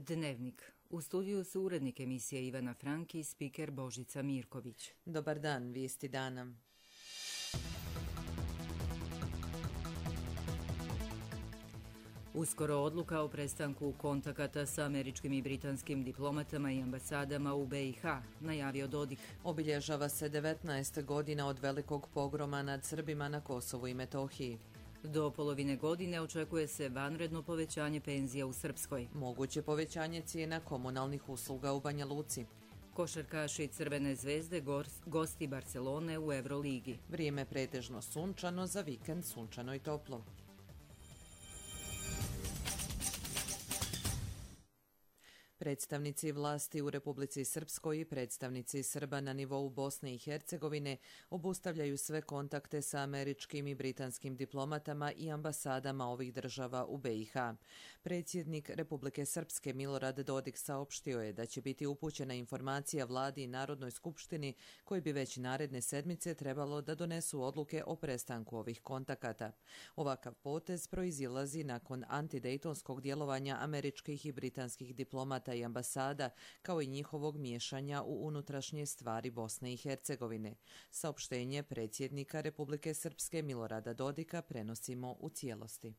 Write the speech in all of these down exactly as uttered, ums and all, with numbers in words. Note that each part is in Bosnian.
Dnevnik. U studiju su urednik emisije Ivana Frank i spiker Božica Mirković. Dobar dan, vijesti dana. Uskoro odluka o prestanku kontakata sa američkim i britanskim diplomatama i ambasadama u B i H, najavio Dodik. Obilježava se devetnaest godina od velikog pogroma nad Srbima na Kosovu i Metohiji. Do polovine godine očekuje se vanredno povećanje penzija u Srpskoj. Moguće povećanje cijena komunalnih usluga u Banja Luci. Košarkaši Crvene zvezde gosti Barcelone u Euroligi. Vrijeme pretežno sunčano, za vikend sunčano i toplo. Predstavnici vlasti u Republici Srpskoj i predstavnici Srba na nivou Bosne i Hercegovine obustavljaju sve kontakte sa američkim i britanskim diplomatama i ambasadama ovih država u B i H. Predsjednik Republike Srpske Milorad Dodik saopštio je da će biti upućena informacija vladi i Narodnoj skupštini koji bi već naredne sedmice trebalo da donesu odluke o prestanku ovih kontakata. Ovakav potez proizilazi nakon antidejtonskog djelovanja američkih i britanskih diplomata i ambasada, kao i njihovog miješanja u unutrašnje stvari Bosne i Hercegovine. Saopštenje predsjednika Republike Srpske Milorada Dodika prenosimo u cijelosti.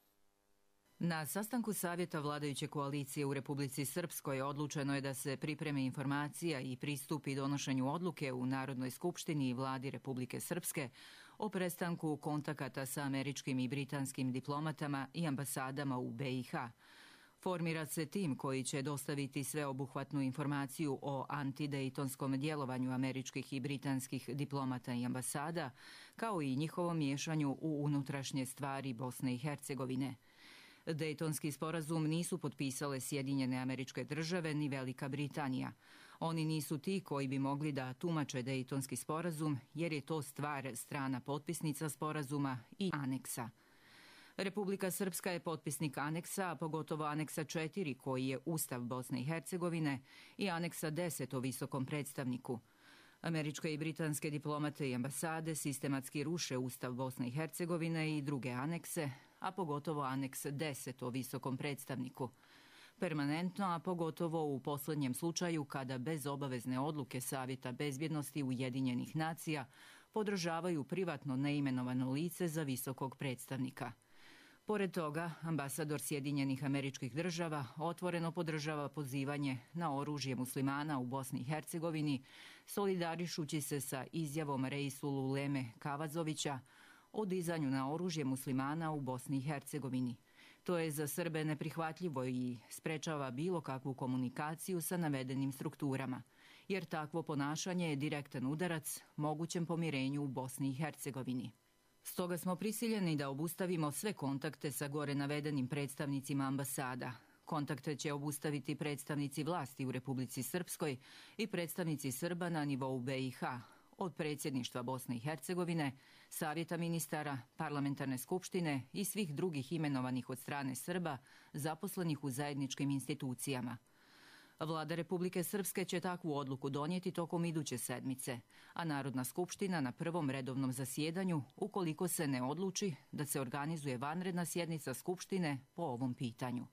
Na sastanku Savjeta vladajuće koalicije u Republici Srpskoj odlučeno je da se pripremi informacija i pristupi donošenju odluke u Narodnoj skupštini i vladi Republike Srpske o prestanku kontakata sa američkim i britanskim diplomatama i ambasadama u B i H. Formira se tim koji će dostaviti sveobuhvatnu informaciju o antidejtonskom djelovanju američkih i britanskih diplomata i ambasada, kao i njihovom miješanju u unutrašnje stvari Bosne i Hercegovine. Dejtonski sporazum nisu potpisale Sjedinjene Američke Države ni Velika Britanija. Oni nisu ti koji bi mogli da tumače Dejtonski sporazum, jer je to stvar strana potpisnica sporazuma i aneksa. Republika Srpska je potpisnik aneksa, a pogotovo aneksa četiri koji je Ustav Bosne i Hercegovine i aneksa deset o visokom predstavniku. Američke i britanske diplomate i ambasade sistematski ruše Ustav Bosne i Hercegovine i druge anekse, a pogotovo aneks deset o visokom predstavniku. Permanentno, a pogotovo u posljednjem slučaju kada bez obavezne odluke Savjeta bezbjednosti Ujedinjenih nacija podržavaju privatno neimenovano lice za visokog predstavnika. Pored toga, ambasador Sjedinjenih Američkih Država otvoreno podržava pozivanje na oružje muslimana u Bosni i Hercegovini, solidarišući se sa izjavom Reisulu Uleme Kavazovića o dizanju na oružje muslimana u Bosni i Hercegovini. To je za Srbe neprihvatljivo i sprečava bilo kakvu komunikaciju sa navedenim strukturama, jer takvo ponašanje je direktan udarac mogućem pomirenju u Bosni i Hercegovini. Stoga smo prisiljeni da obustavimo sve kontakte sa gore navedenim predstavnicima ambasada. Kontakte će obustaviti predstavnici vlasti u Republici Srpskoj i predstavnici Srba na nivou B i H, od predsjedništva Bosne i Hercegovine, Savjeta ministara, parlamentarne skupštine i svih drugih imenovanih od strane Srba zaposlenih u zajedničkim institucijama. Vlada Republike Srpske će takvu odluku donijeti tokom iduće sedmice, a Narodna skupština na prvom redovnom zasjedanju, ukoliko se ne odluči da se organizuje vanredna sjednica skupštine po ovom pitanju.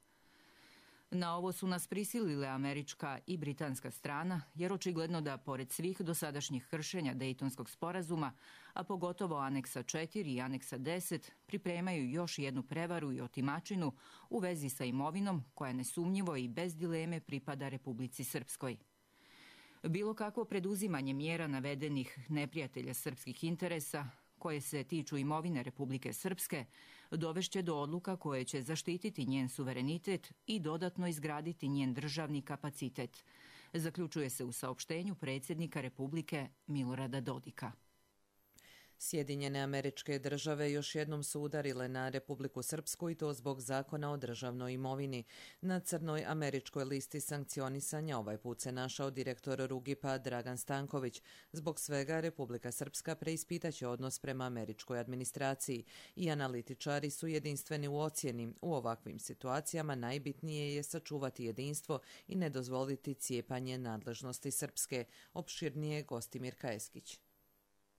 Na ovo su nas prisilile američka i britanska strana, jer očigledno da pored svih dosadašnjih kršenja Dejtonskog sporazuma, a pogotovo aneksa četiri i aneksa deset, pripremaju još jednu prevaru i otimačinu u vezi sa imovinom koja nesumnjivo i bez dileme pripada Republici Srpskoj. Bilo kakvo preduzimanje mjera navedenih neprijatelja srpskih interesa, koje se tiču imovine Republike Srpske, dovešće do odluka koje će zaštititi njen suverenitet i dodatno izgraditi njen državni kapacitet, zaključuje se u saopštenju predsjednika Republike Milorada Dodika. Sjedinjene Američke Države još jednom su udarile na Republiku Srpsku i to zbog zakona o državnoj imovini. Na crnoj američkoj listi sankcionisanja ovaj put se našao direktor Rugipa Dragan Stanković. Zbog svega Republika Srpska preispitaće odnos prema američkoj administraciji i analitičari su jedinstveni u ocjeni. U ovakvim situacijama najbitnije je sačuvati jedinstvo i ne dozvoliti cijepanje nadležnosti Srpske. Opširnije Gostimir Kajeskić.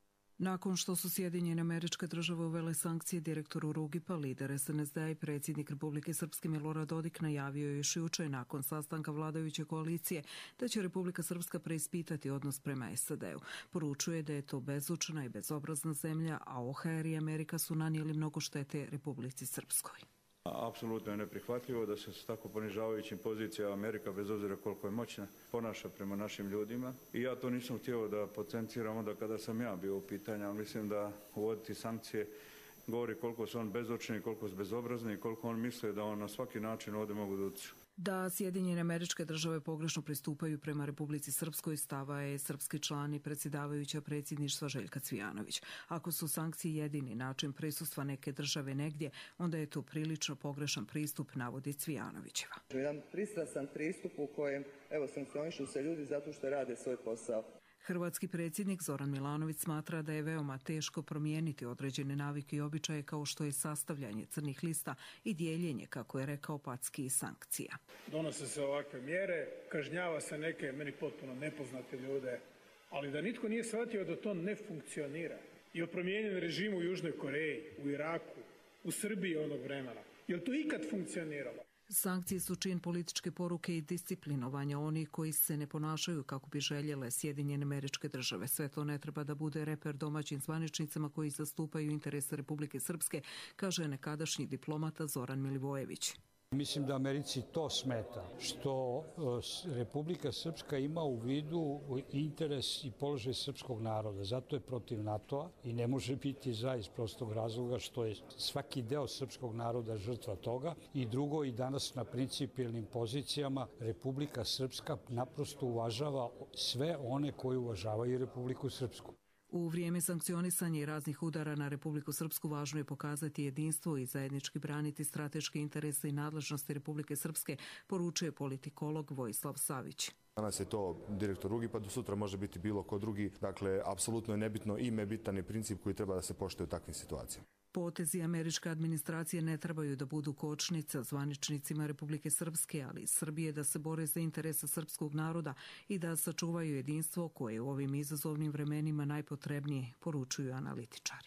Nakon što su Sjedinjene Američke Države uvele sankcije direktoru Rugipa, lider es en es de a i predsjednik Republike Srpske Milorad Dodik najavio je još jučer nakon sastanka vladajuće koalicije da će Republika Srpska preispitati odnos prema es a de u. Poručuje da je to bezučna i bezobrazna zemlja, a o ha er i Amerika su nanijeli mnogo štete Republici Srpskoj. Apsolutno je neprihvatljivo da se s tako ponižavajućim pozicijama Amerika, bez obzira koliko je moćna, ponaša prema našim ljudima. I ja to nisam htio da potenciram onda kada sam ja bio u pitanju, ali mislim da uvoditi sankcije govori koliko su on bezočni, koliko su bezobrazni i koliko on misle da on na svaki način ovdje mogu da utječu. Da Sjedinjene Američke Države pogrešno pristupaju prema Republici Srpskoj stava je srpski član i predsjedavajuća predsjedništva Željka Cvijanović. Ako su sankcije jedini način prisustva neke države negdje, onda je to prilično pogrešan pristup, navodi Cvijanovićeva. Jedan pristrasan pristup u kojem, evo, sankcionišu se ljudi zato što rade svoj posao. Hrvatski predsjednik Zoran Milanović smatra da je veoma teško promijeniti određene navike i običaje kao što je sastavljanje crnih lista i dijeljenje, kako je rekao Packi, sankcija. Donose se ovakve mjere, kažnjava se neke meni potpuno nepoznate ljude, ali da nitko nije shvatio da to ne funkcionira. I o promijenjenom režimu u Južnoj Koreji, u Iraku, u Srbiji onog vremena. Je li to ikad funkcioniralo? Sankcije su čin političke poruke i disciplinovanja onih koji se ne ponašaju kako bi željele Sjedinjene Američke Države. Sve to ne treba da bude reper domaćim zvaničnicama koji zastupaju interese Republike Srpske, kaže nekadašnji diplomata Zoran Milivojević. Mislim da Americi to smeta, što Republika Srpska ima u vidu interes i položaj srpskog naroda. Zato je protiv NATO-a i ne može biti za iz prostog razloga što je svaki deo srpskog naroda žrtva toga. I drugo, i danas na principijelnim pozicijama Republika Srpska naprosto uvažava sve one koji uvažavaju Republiku Srpsku. U vrijeme sankcionisanja i raznih udara na Republiku Srpsku važno je pokazati jedinstvo i zajednički braniti strateške interese i nadležnosti Republike Srpske, poručuje politikolog Vojislav Savić. Danas je to direktor Rugipa, do sutra može biti bilo ko drugi. Dakle, apsolutno je nebitno ime, bitan je princip koji treba da se poštuje u takvim situacijama. Potezi američke administracije ne trebaju da budu kočnica zvaničnicima Republike Srpske, ali i Srbije da se bore za interese srpskog naroda i da sačuvaju jedinstvo koje je u ovim izazovnim vremenima najpotrebnije, poručuju analitičari.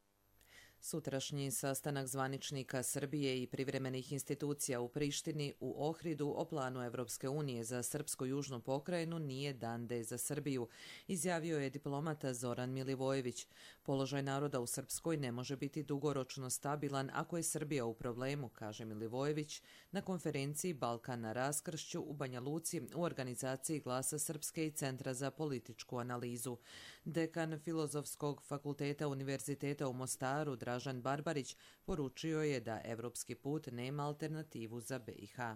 Sutrašnji sastanak zvaničnika Srbije i privremenih institucija u Prištini u Ohridu o planu Evropske unije za srpsko-južnu pokrajinu nije dande za Srbiju, izjavio je diplomata Zoran Milivojević. Položaj naroda u Srpskoj ne može biti dugoročno stabilan ako je Srbija u problemu, kaže Milivojević na konferenciji Balkan na raskršću u Banja Luci u organizaciji Glasa Srpske i Centra za političku analizu. Dekan Filozofskog fakulteta Univerziteta u Mostaru Dražan Barbarić poručio je da evropski put nema alternativu za be i ha.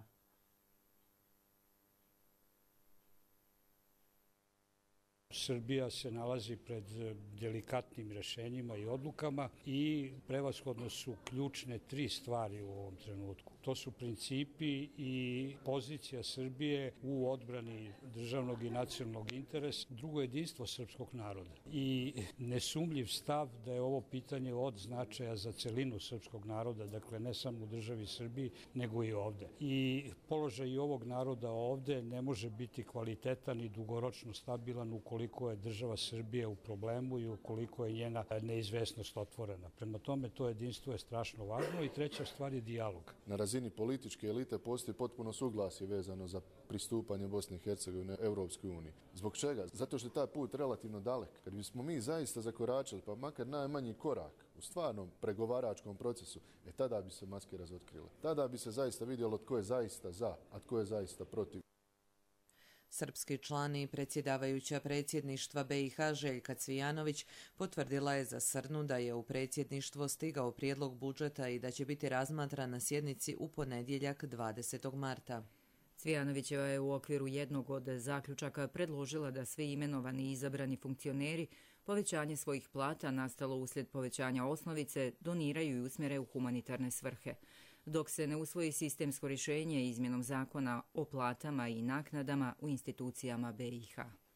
Srbija se nalazi pred delikatnim rješenjima i odlukama i prevashodno su ključne tri stvari u ovom trenutku. To su principi i pozicija Srbije u odbrani državnog i nacionalnog interesa, drugo jedinstvo srpskog naroda i nesumljiv stav da je ovo pitanje od značaja za celinu srpskog naroda, dakle ne samo u državi Srbiji, nego i ovde. I položaj ovog naroda ovde ne može biti kvalitetan i dugoročno stabilan ukoliko je država Srbije u problemu i ukoliko je njena neizvesnost otvorena. Prema tome, to jedinstvo je strašno važno i treća stvar je dijalog. Na razini političke elite postoji potpuno suglasje vezano za pristupanje Bosne i Hercegovine Europskoj uniji. Zbog čega? Zato što je taj put relativno dalek. Kad bismo mi zaista zakoračili, pa makar najmanji korak u stvarnom pregovaračkom procesu, e tada bi se maske razotkrile. Tada bi se zaista vidjelo tko je zaista za, a tko je zaista protiv. Srpski član i predsjedavajuća predsjedništva be i ha Željka Cvijanović potvrdila je za Srnu da je u predsjedništvo stigao prijedlog budžeta i da će biti razmatran na sjednici u ponedjeljak dvadesetog marta. Cvijanovićeva je u okviru jednog od zaključaka predložila da svi imenovani i izabrani funkcioneri povećanje svojih plata nastalo uslijed povećanja osnovice doniraju i usmjere u humanitarne svrhe. Dok se ne usvoji sistemsko rješenje izmjenom zakona o platama i naknadama u institucijama be i ha.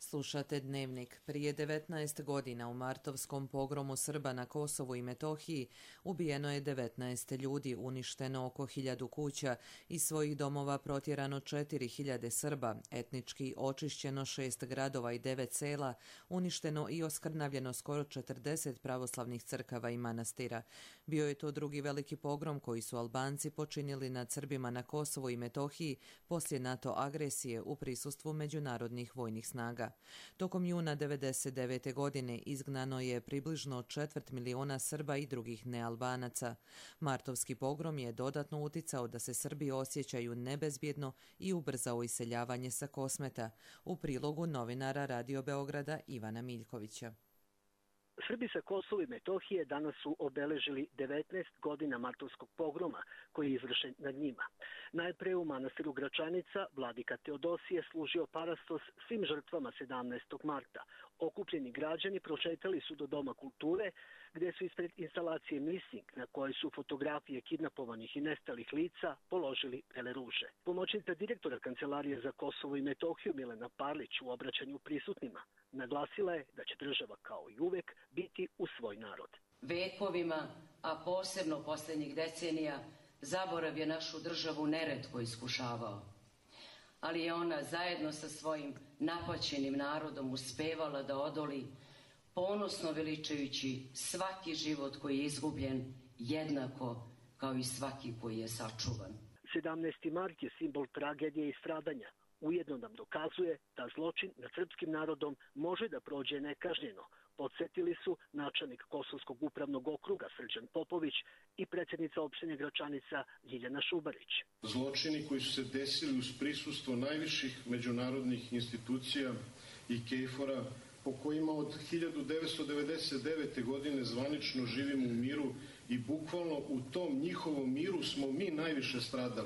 Slušate Dnevnik. Prije devetnaest godina u martovskom pogromu Srba na Kosovu i Metohiji ubijeno je devetnaest ljudi, uništeno oko hiljadu kuća, iz svojih domova protjerano četiri hiljade Srba, etnički očišćeno šest gradova i devet sela, uništeno i oskrnavljeno skoro četrdeset pravoslavnih crkava i manastira. Bio je to drugi veliki pogrom koji su Albanci počinili nad Srbima na Kosovu i Metohiji poslije NATO agresije u prisustvu međunarodnih vojnih snaga. Tokom juna devedeset devete. godine izgnano je približno četvrt miliona Srba i drugih nealbanaca. Martovski pogrom je dodatno uticao da se Srbi osjećaju nebezbjedno i ubrzao iseljavanje sa Kosmeta. U prilogu novinara Radio Beograda Ivana Miljkovića. Srbi sa Kosova i Metohije danas su obeležili devetnaest godina martovskog pogroma koji je izvršen nad njima. Najpre u manastiru Gračanica vladika Teodosije služio parastos svim žrtvama sedamnaestog marta. Okupljeni građani prošetali su do Doma kulture, gde su ispred instalacije Missing, na kojoj su fotografije kidnapovanih i nestalih lica, položili bele ruže. Pomoćnica direktora Kancelarije za Kosovo i Metohiju Milena Parlić u obraćanju prisutnima naglasila je da će država kao i uvek biti uz svoj narod. Vekovima, a posebno posljednjih decenija, zaborav je našu državu neretko iskušavao. Ali je ona zajedno sa svojim napaćenim narodom uspevala da odoli, ponosno veličajući svaki život koji je izgubljen jednako kao i svaki koji je sačuvan. sedamnaesti mart je simbol tragedije i stradanja. Ujedno nam dokazuje da zločin nad srpskim narodom može da prođe nekažnjeno. Podsjetili su načelnik Kosovskog upravnog okruga Srđan Popović i predsjednica opštine Gračanica Ljiljana Šubarić. Zločini koji su se desili uz prisustvo najviših međunarodnih institucija i KFOR-a, po kojima od hiljadu devetsto devedeset devete. godine zvanično živimo u miru i bukvalno u tom njihovom miru smo mi najviše stradali.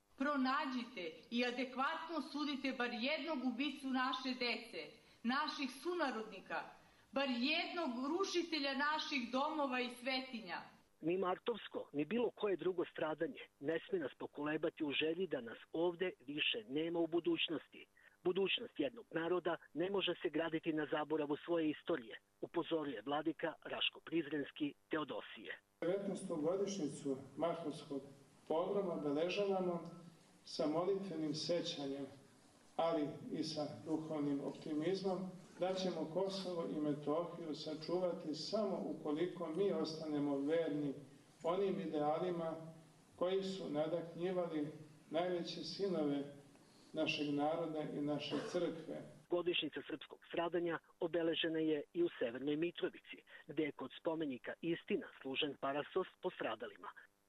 Pronađite i adekvatno sudite bar jednog ubicu naše dece, naših sunarodnika, bar jednog rušitelja naših domova i svetinja. Ni martovsko, ni bilo koje drugo stradanje ne sme nas pokolebati u želji da nas ovde više nema u budućnosti. Budućnost jednog naroda ne može se graditi na zaboravu svoje istorije, upozoruje vladika Raško Prizrenski Teodosije. devetnaestu godišnjicu martovskog pogroma obeležavamo sa molitvenim sećanjem, ali i sa duhovnim optimizmom, da ćemo Kosovo i Metohiju sačuvati samo ukoliko mi ostanemo verni onim idealima koji su nadahnjivali najveće sinove našeg naroda i naše crkve. Godišnjica srpskog stradanja obeležena je i u Severnoj Mitrovici, gde je kod spomenika Istina služen parastos postradalima.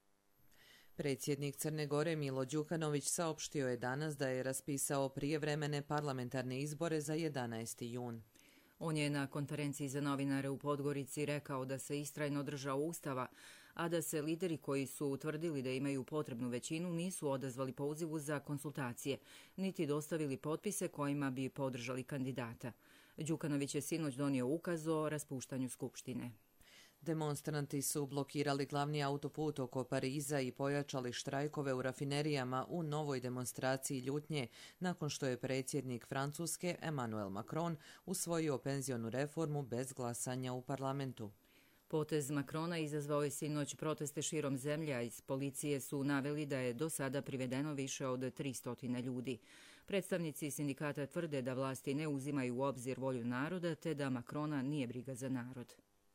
Predsjednik Crne Gore Milo Đukanović saopštio je danas da je raspisao prijevremene parlamentarne izbore za jedanaesti jun. On je na konferenciji za novinare u Podgorici rekao da se istrajno držao Ustava, a da se lideri koji su utvrdili da imaju potrebnu većinu nisu odazvali pozivu za konsultacije, niti dostavili potpise kojima bi podržali kandidata. Đukanović je sinoć donio ukaz o raspuštanju Skupštine. Demonstranti su blokirali glavni autoput oko Pariza i pojačali štrajkove u rafinerijama u novoj demonstraciji ljutnje nakon što je predsjednik Francuske Emmanuel Macron usvojio penzionu reformu bez glasanja u parlamentu. Potez Macrona izazvao je sinoć proteste širom zemlje, a iz policije su naveli da je do sada privedeno više od tristo ljudi. Predstavnici sindikata tvrde da vlasti ne uzimaju u obzir volju naroda te da Macrona nije briga za narod.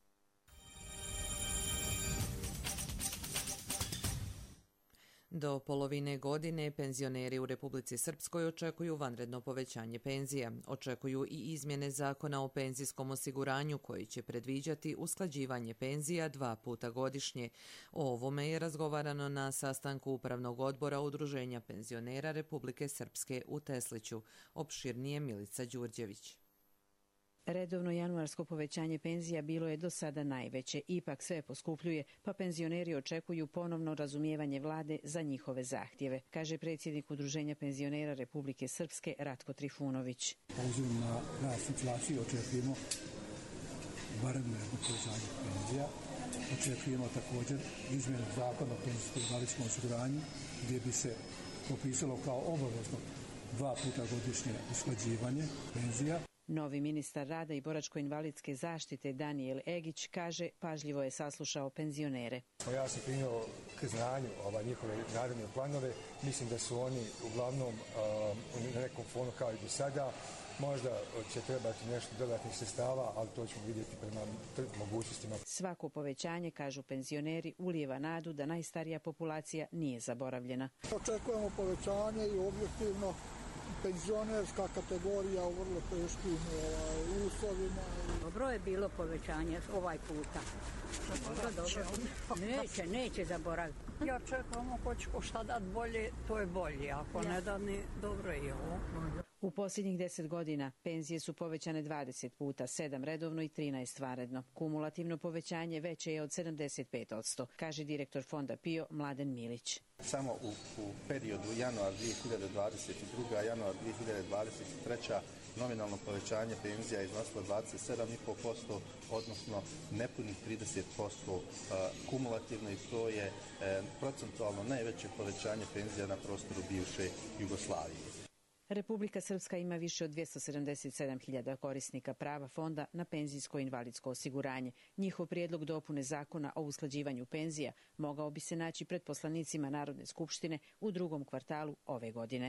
Do polovine godine penzioneri u Republici Srpskoj očekuju vanredno povećanje penzija. Očekuju i izmjene zakona o penzijskom osiguranju koji će predviđati usklađivanje penzija dva puta godišnje. O ovome je razgovarano na sastanku Upravnog odbora Udruženja penzionera Republike Srpske u Tesliću. Opširnije Milica Đurđević. Redovno januarsko povećanje penzija bilo je do sada najveće, ipak sve poskupljuje, pa penzioneri očekuju ponovno razumijevanje vlade za njihove zahtjeve, kaže predsjednik Udruženja penzionera Republike Srpske Ratko Trifunović. Obzirom na rast inflacije očekujemo vanredno povećanje penzija, očekujemo također izmjenu zakona o penzijskom i invalidskom osiguranju gdje bi se propisalo kao obavezno dva puta godišnje usklađivanje penzija. Novi ministar rada i boračko-invalidske zaštite Danijel Egić kaže pažljivo je saslušao penzionere. Ja sam primio k znanju ova njihove naredne planove. Mislim da su oni uglavnom uh, na nekom fonu kao i do sada. Možda će trebati nešto dodatnih sredstava, ali to ćemo vidjeti prema mogućnostima. Svako povećanje, kažu penzioneri, ulijeva nadu da najstarija populacija nije zaboravljena. Očekujemo povećanje i objektivno penzionerska kategorija u vrlo teškim ovaj, uslovima. Dobro je bilo povećanje ovaj puta. Dobro, dobro. Neće, neće zaboraviti. Ja čekam, ako će ko šta dat bolje, to je bolje. Ako ne da ni dobro je ovo. U posljednjih deset godina penzije su povećane dvadeset puta, sedam redovno i trinaest vanredno. Kumulativno povećanje veće je od sedamdeset pet posto, kaže direktor fonda P I O Mladen Milić. Samo u, u periodu januar dvije hiljade dvadeset druge. januar dvije hiljade dvadeset treće. nominalno povećanje penzija iznosilo dvadeset sedam i pet posto, odnosno nepunih trideset posto kumulativno, i to je procentualno najveće povećanje penzija na prostoru bivše Jugoslavije. Republika Srpska ima više od dvjesto sedamdeset sedam hiljada korisnika prava fonda na penzijsko i invalidsko osiguranje. Njihov prijedlog dopune zakona o usklađivanju penzija mogao bi se naći pred poslanicima Narodne skupštine u drugom kvartalu ove godine.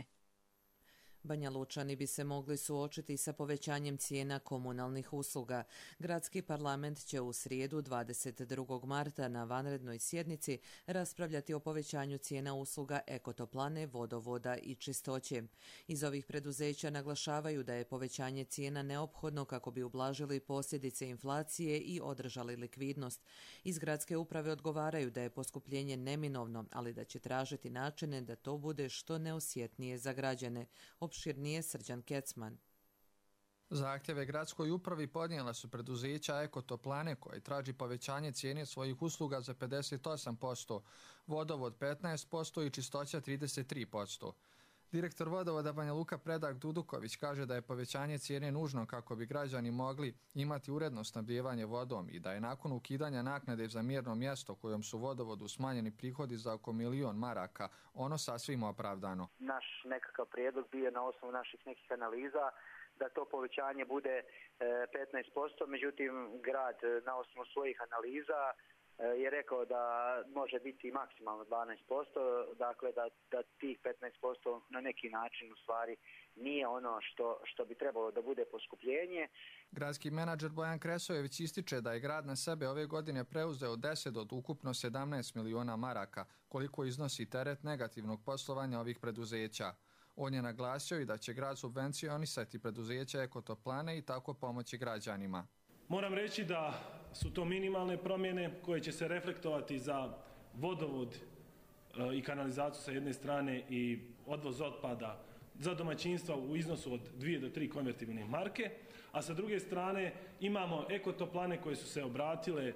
Banja Lučani bi se mogli suočiti sa povećanjem cijena komunalnih usluga. Gradski parlament će u srijedu dvadeset drugog marta na vanrednoj sjednici raspravljati o povećanju cijena usluga ekotoplane, vodovoda i čistoće. Iz ovih preduzeća naglašavaju da je povećanje cijena neophodno kako bi ublažili posljedice inflacije i održali likvidnost. Iz gradske uprave odgovaraju da je poskupljenje neminovno, ali da će tražiti načine da to bude što neosjetnije za građane. Opširnije Srđan Kecman. Zahtjeve gradskoj upravi podnijela su preduzeća Ekotoplane koje traži povećanje cijene svojih usluga za pedeset osam posto, vodovod petnaest posto i čistoća trideset tri posto. Direktor vodovoda Banja Luka Predrag Duduković kaže da je povećanje cijene nužno kako bi građani mogli imati uredno snabdijevanje vodom i da je nakon ukidanja naknade za mjerno mjesto kojom su vodovodu smanjeni prihodi za oko milion maraka ono sasvim opravdano. Naš nekakav prijedlog bio na osnovu naših nekih analiza da to povećanje bude petnaest posto, međutim grad na osnovu svojih analiza je rekao da može biti maksimalno dvanaest posto, dakle da, da tih petnaest posto na neki način u stvari nije ono što, što bi trebalo da bude poskupljenje. Gradski menadžer Bojan Kresojević ističe da je grad na sebe ove godine preuzeo deset od ukupno sedamnaest miliona maraka, koliko iznosi teret negativnog poslovanja ovih preduzeća. On je naglasio i da će grad subvencionisati preduzeća Ekotoplane i tako pomoći građanima. Moram reći da su to minimalne promjene koje će se reflektovati za vodovod i kanalizaciju sa jedne strane i odvoz otpada za domaćinstva u iznosu od dvije do tri konvertibilne marke, a sa druge strane imamo Ekotoplane koje su se obratile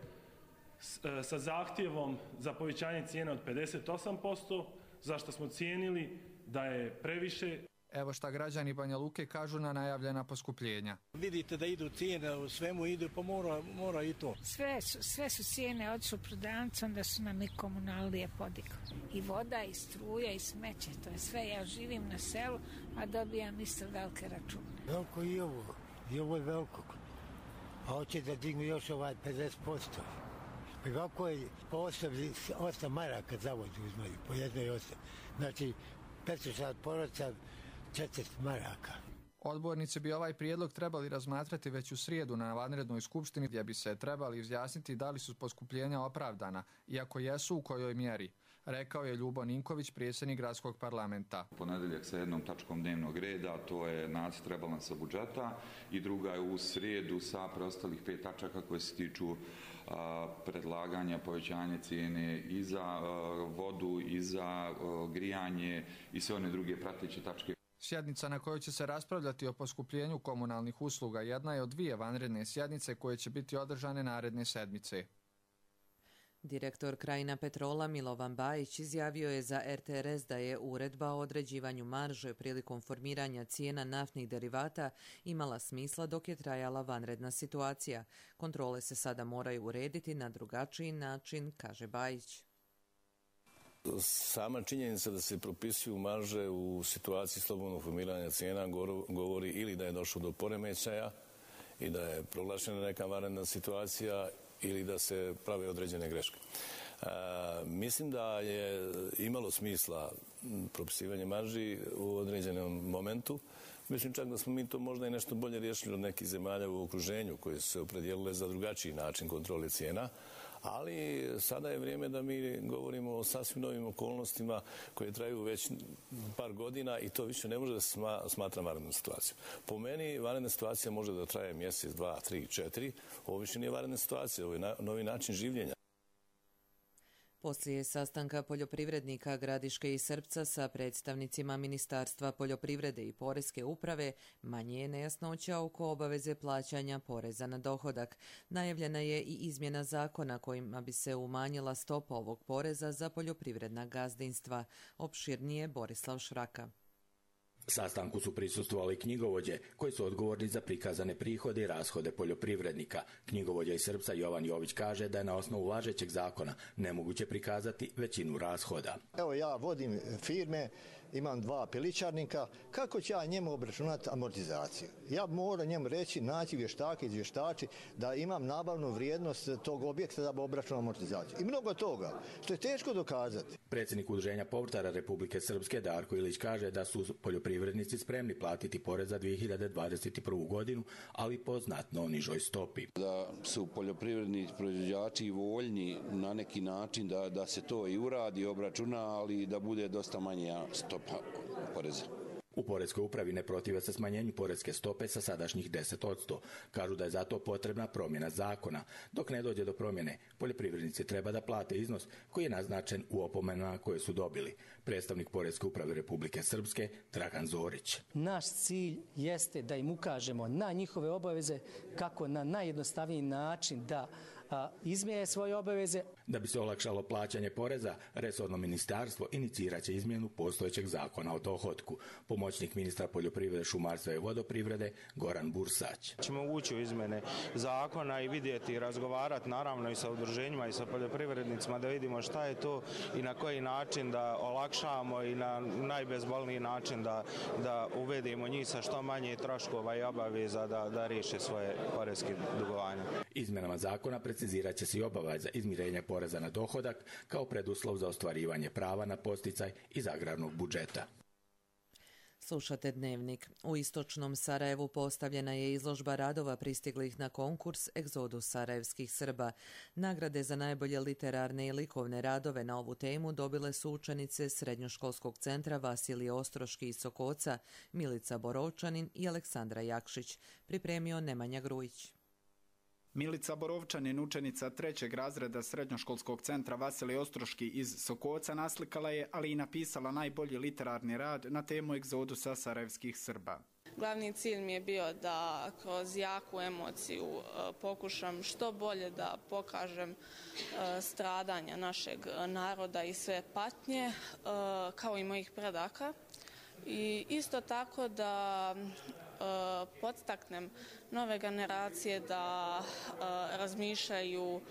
sa zahtjevom za povećanje cijene od pedeset osam posto, za što smo cijenili da je previše. Evo šta građani Banja Luke kažu na najavljena poskupljenja. Vidite da idu cijene, u svemu idu, pa mora, mora i to. Sve su, sve su cijene otišle u prodavnicu, onda su nam i komunalije podigli. I voda, i struja, i smeće, to je sve. Ja živim na selu, a dobijam isto velike račune. Veliko i ovo, i ovo je veliko. A hoće da dignu još ovaj pedeset posto. Pa kako je po osnovi osam maraka za vodu uzmaju, po jednoj osam. Znači, petsto poroca, četrdeset maraka. Odbornici bi ovaj prijedlog trebali razmatrati već u srijedu na vanrednoj skupštini gdje bi se trebali izjasniti da li su poskupljenja opravdana i ako jesu u kojoj mjeri, rekao je Ljubo Ninković, predsjednik gradskog parlamenta. Ponedjeljak sa jednom tačkom dnevnog reda, to je nacrt rebalansa budžeta, i druga je u srijedu sa preostalih pet tačaka koje se tiču a, predlaganja povećanja cijene i za a, vodu i za a, grijanje i sve one druge prateće tačke. Sjednica na kojoj će se raspravljati o poskupljenju komunalnih usluga jedna je od dvije vanredne sjednice koje će biti održane naredne sedmice. Direktor Krajina Petrola Milovan Bajić izjavio je za R T R S da je uredba o određivanju marže prilikom formiranja cijena naftnih derivata imala smisla dok je trajala vanredna situacija. Kontrole se sada moraju urediti na drugačiji način, kaže Bajić. Sama činjenica da se propisuju marže u situaciji slobodnog formiranja cijena govori ili da je došlo do poremećaja i da je proglašena neka vanredna situacija ili da se prave određene greške. A, mislim da je imalo smisla propisivanje marži u određenom momentu. Mislim čak da smo mi to možda i nešto bolje riješili od nekih zemalja u okruženju koje su se opredijelile za drugačiji način kontrole cijena. Ali sada je vrijeme da mi govorimo o sasvim novim okolnostima koje traju već par godina i to više ne može da se smatra vanrednom situacijom. Po meni vanredna situacija može da traje mjesec, dva, tri, četiri. Ovo više nije vanredna situacija, ovo je novi način življenja. Poslije sastanka poljoprivrednika Gradiške i Srpca sa predstavnicima Ministarstva poljoprivrede i Poreske uprave, manje je nejasnoća oko obaveze plaćanja poreza na dohodak. Najavljena je i izmjena zakona kojima bi se umanjila stopa ovog poreza za poljoprivredna gazdinstva. Opširnije Borislav Šraka. Sastanku su prisustvovali knjigovođe koji su odgovorni za prikazane prihode i rashode poljoprivrednika. Knjigovođa iz Srpca Jovan Jović kaže da je na osnovu važećeg zakona nemoguće prikazati većinu rashoda. Evo ja vodim firme, imam dva piličarnika, kako će ja njemu obračunati amortizaciju? Ja moram njemu reći, naći vještake, izvještači, da imam nabavnu vrijednost tog objekta da bi obračunao amortizaciju. I mnogo toga, što je teško dokazati. Predsjednik Udruženja povrtara Republike Srpske Darko Ilić kaže da su poljoprivrednici spremni platiti porez za dvije hiljade dvadeset prvu godinu, ali po znatno nižoj stopi. Da su poljoprivredni proizvođači voljni na neki način da, da se to i uradi, obračuna, ali da bude dosta manja stopa poreza. U Poreskoj upravi ne protive se smanjenju poreske stope sa sadašnjih deset posto. Kažu da je zato potrebna promjena zakona. Dok ne dođe do promjene, poljoprivrednici treba da plate iznos koji je naznačen u opomenama koje su dobili. Predstavnik Poreske uprave Republike Srpske Dragan Zorić. Naš cilj jeste da im ukažemo na njihove obaveze kako na najjednostavniji način da izmije svoje obaveze. Da bi se olakšalo plaćanje poreza, resorno ministarstvo iniciraće izmjenu postojećeg zakona o dohotku. Pomoćnik ministra poljoprivrede, šumarstva i vodoprivrede Goran Bursać. Ćemo ući u izmjene zakona i vidjeti i razgovarati naravno i sa udruženjima i sa poljoprivrednicima da vidimo šta je to i na koji način da olakšamo i na najbezbolniji način da, da uvedemo njih sa što manje troškova i obaveza da, da riješe svoje poreske dugovanja. Izmjenama zakona precizirat će se i obaveza izmirenja poreza na dohodak kao preduslov za ostvarivanje prava na podsticaj iz agrarnog budžeta. Slušate Dnevnik. U istočnom Sarajevu postavljena je izložba radova pristiglih na konkurs Egzodus sarajevskih Srba. Nagrade za najbolje literarne i likovne radove na ovu temu dobile su učenice Srednjoškolskog centra Vasilije Ostroški iz Sokoca, Milica Borovčanin i Aleksandra Jakšić. Pripremio Nemanja Grujić. Milica Borovčanin, učenica trećeg razreda Srednjoškolskog centra Vasilije Ostroški iz Sokoca, naslikala je, ali i napisala najbolji literarni rad na temu egzodusa sarajevskih Srba. Glavni cilj mi je bio da kroz jaku emociju pokušam što bolje da pokažem stradanja našeg naroda i sve patnje, kao i mojih predaka. I isto tako da podstaknem nove generacije da razmišljaju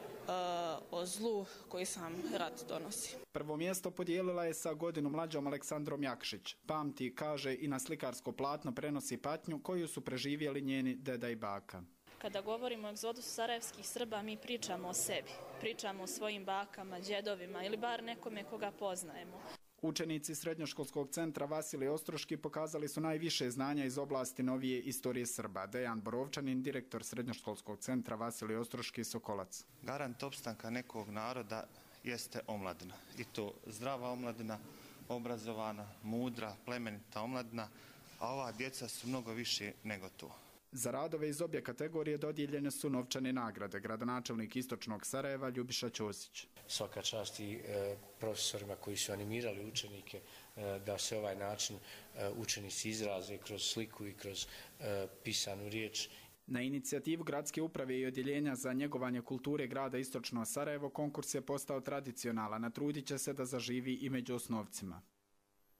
o zlu koji sam rat donosi. Prvo mjesto podijelila je sa godinu mlađom Aleksandrom Jakšić. Pamti, kaže, i na slikarsko platno prenosi patnju koju su preživjeli njeni deda i baka. Kada govorimo o egzodusu sarajevskih Srba, mi pričamo o sebi. Pričamo o svojim bakama, djedovima ili bar nekome koga poznajemo. Učenici Srednjoškolskog centra Vasilije Ostroški pokazali su najviše znanja iz oblasti novije istorije Srba. Dejan Borovčanin, direktor Srednjoškolskog centra Vasilije Ostroški Sokolac. Garant opstanka nekog naroda jeste omladina. I to zdrava omladina, obrazovana, mudra, plemenita omladina, a ova djeca su mnogo više nego to. Za radove iz obje kategorije dodijeljene su novčane nagrade. Gradonačelnik Istočnog Sarajeva Ljubiša Ćosić. Svaka čast i e, profesorima koji su animirali učenike e, da se ovaj način e, učenici izraze kroz sliku i kroz e, pisanu riječ. Na inicijativu gradske uprave i odjeljenja za njegovanje kulture grada Istočno Sarajevo konkurs je postao tradicionalan, a trudit će se da zaživi i među osnovcima.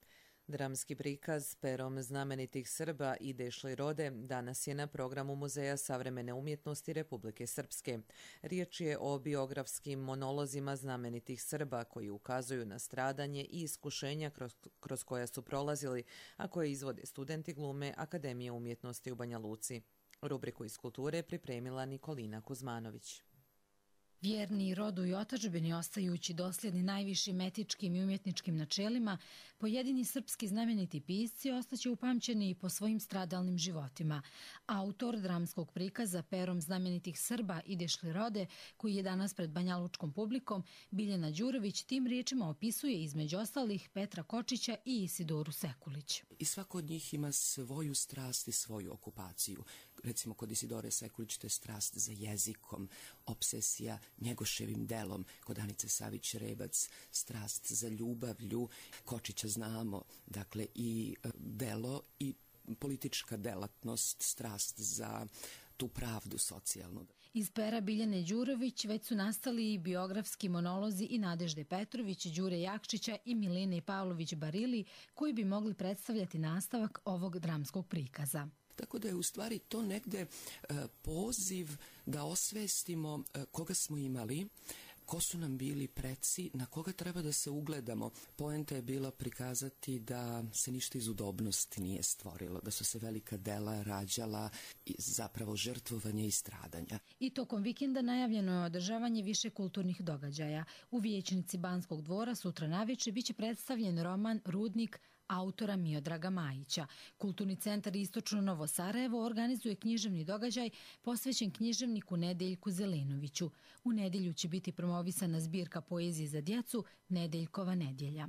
Dramski prikaz perom znamenitih Srba Ide šli rode danas je na programu Muzeja savremene umjetnosti Republike Srpske. Riječ je o biografskim monolozima znamenitih Srba koji ukazuju na stradanje i iskušenja kroz, kroz koja su prolazili, a koje izvode studenti glume Akademije umjetnosti u Banja Luci. Rubriku iz kulture pripremila Nikolina Kuzmanović. Vjerni rodu i otadžbini, ostajući dosljedni najvišim etičkim i umjetničkim načelima, pojedini srpski znameniti pisci ostaće upamćeni i po svojim stradalnim životima. Autor dramskog prikaza perom znamenitih Srba Ide šli rode, koji je danas pred banjalučkom publikom, Biljana Đurović tim riječima opisuje između ostalih Petra Kočića i Isidoru Sekulić. I svako od njih ima svoju strast i svoju okupaciju. Recimo kod Isidore Sekulić to je strast za jezikom, obsesija Njegoševim delom, kod Anice Savić-Rebac strast za ljubavlju. Kočića znamo, dakle i delo i politička delatnost, strast za tu pravdu socijalnu. Iz pera Biljane Đurović već su nastali i biografski monolozi i Nadežde Petrović, Đure Jakšića i Milene Pavlović-Barili, koji bi mogli predstavljati nastavak ovog dramskog prikaza. Tako da je u stvari to negde poziv da osvestimo koga smo imali, ko su nam bili preci, na koga treba da se ugledamo. Poenta je bila prikazati da se ništa iz udobnosti nije stvorilo, da su se velika dela rađala i zapravo žrtvovanje i stradanja. I tokom vikenda najavljeno je održavanje više kulturnih događaja. U vijećnici Banskog dvora sutra naveče biće predstavljen roman Rudnik autora Miodraga Majića. Kulturni centar Istočno Novo Sarajevo organizuje književni događaj posvećen književniku Nedeljku Zelenoviću. U nedjelju će biti promovisana zbirka poezije za djecu Nedeljkova nedjelja.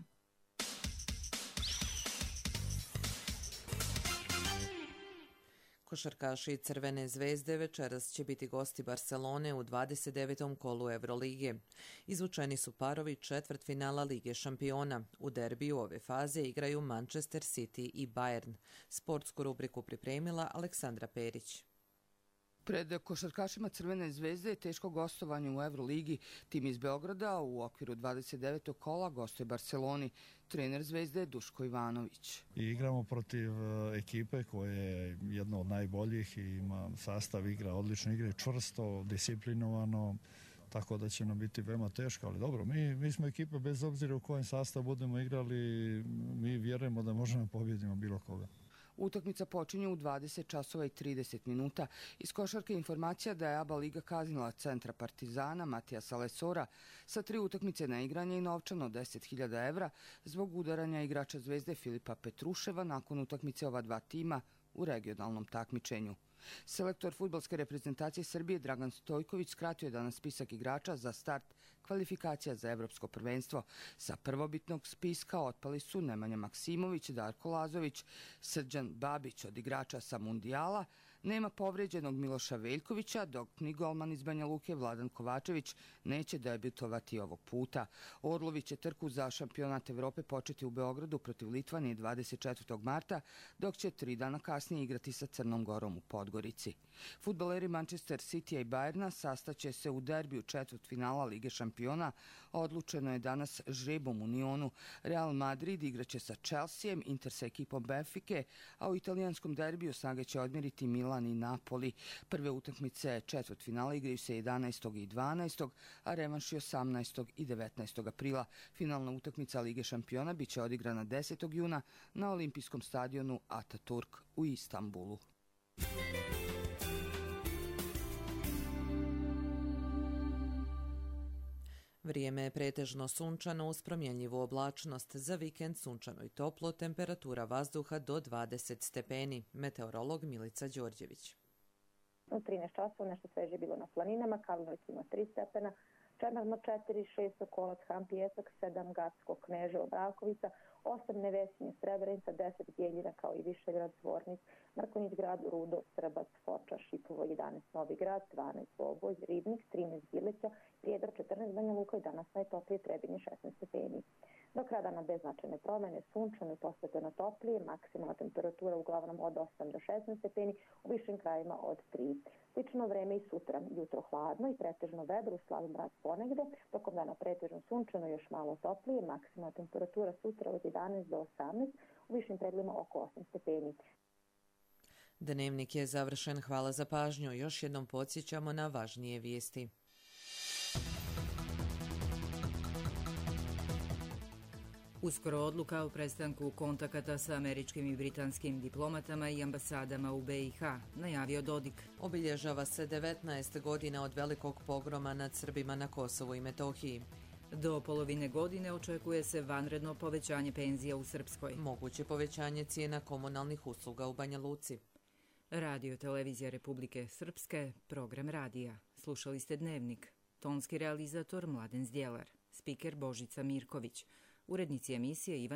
Košarkaši Crvene zvezde večeras će biti gosti Barcelone u dvadeset devetom kolu Evrolige. Izvučeni su parovi četvrtfinala Lige šampiona. U derbiju ove faze igraju Manchester City i Bayern. Sportsku rubriku pripremila Aleksandra Perić. Pred košarkašima Crvene zvezde je teško gostovanje u Evroligi. Tim iz Beograda u okviru dvadeset devetog kola gostuje Barceloni. Trener Zvezde je Duško Ivanović. I igramo protiv ekipe koja je jedna od najboljih i ima sastav igra, odlično igre, čvrsto, disciplinovano, tako da će nam biti veoma teško, ali dobro, mi, mi smo ekipa bez obzira u kojem sastav budemo igrali, mi vjerujemo da možemo pobjediti bilo koga. Utakmica počinje u dvadeset časova i trideset minuta. Iz košarke informacija da je A B A Liga kaznila centra Partizana Matijasa Lesora sa tri utakmice na igranje i novčano deset hiljada evra zbog udaranja igrača Zvezde Filipa Petruševa nakon utakmice ova dva tima u regionalnom takmičenju. Selektor fudbalske reprezentacije Srbije Dragan Stojković skratio je danas spisak igrača za start kvalifikacija za evropsko prvenstvo. Sa prvobitnog spiska otpali su Nemanja Maksimović, Darko Lazović, Srđan Babić od igrača sa Mundijala, nema povređenog Miloša Veljkovića, dok ni golman iz Banja Luke Vladan Kovačević neće debitovati ovog puta. Orlovi će trku za šampionat Evrope početi u Beogradu protiv Litvanije dvadeset četvrtog marta, dok će tri dana kasnije igrati sa Crnom Gorom u Podgorici. Fudbaleri Manchester City i Bayerna sastaće se u derbiju četvrtfinala Lige šampiona. Odlučeno je danas žrebom u Nionu. Real Madrid igraće sa Chelseaem, Inter sa ekipom Benfike, a u italijanskom derbiju snage će odmjeriti Milan i Napoli. Prve utakmice četvrtfinala igraju se jedanaestog i dvanaestog, a revanš je osamnaestog i devetnaestog aprila. Finalna utakmica Lige šampiona biće odigrana desetog juna na olimpijskom stadionu Ataturk u Istanbulu. Vrijeme je pretežno sunčano uz promjenjivu oblačnost. Za vikend sunčano i toplo, temperatura vazduha do dvadeset stepeni. Meteorolog Milica Đorđević. U trinaest časova nešto sveže bilo na planinama, Karlovac ima tri stepena, Čemerno četiri, šest Sokolac, Han Pijesak, sedam Gacko, Kneževo, Brakovica, osam Nevesinje, Srebrenica, deset Bjeljina kao i Višegrad, Zvornik, Mrkonjić grad, Rudo, Srbac, Foča, Šipovo, jedanaest Novi grad, dvanaest Boboj, Ribnik, trinaest Bileća, Prijedor, četrnaest Banja Luka i danas najtoplije Trebinje šesnaest stepeni. Do kraja dana bez značajne promjene, sunčano i postepeno toplije, maksimalna temperatura uglavnom od osam do šesnaest stepeni, u višim krajima od tri. Slično vreme i sutra, jutro hladno i pretežno vedro, slab mrak ponegde, tokom dana pretežno sunčano još malo toplije, maksimalna temperatura sutra od jedanaest do osamnaest, u višim predelima oko osam stepeni. Dnevnik je završen. Hvala za pažnju. Još jednom podsjećamo na važnije vijesti. Uskoro odluka o prestanku kontakata sa američkim i britanskim diplomatama i ambasadama u B i H, najavio Dodik. Obilježava se devetnaest godina od velikog pogroma nad Srbima na Kosovu i Metohiji. Do polovine godine očekuje se vanredno povećanje penzija u Srpskoj. Moguće povećanje cijena komunalnih usluga u Banja Luci. Radio Televizija Republike Srpske, program radija. Slušali ste Dnevnik. Tonski realizator Mladen Zdjelar. Spiker Božica Mirković. Urednici emisije Ivan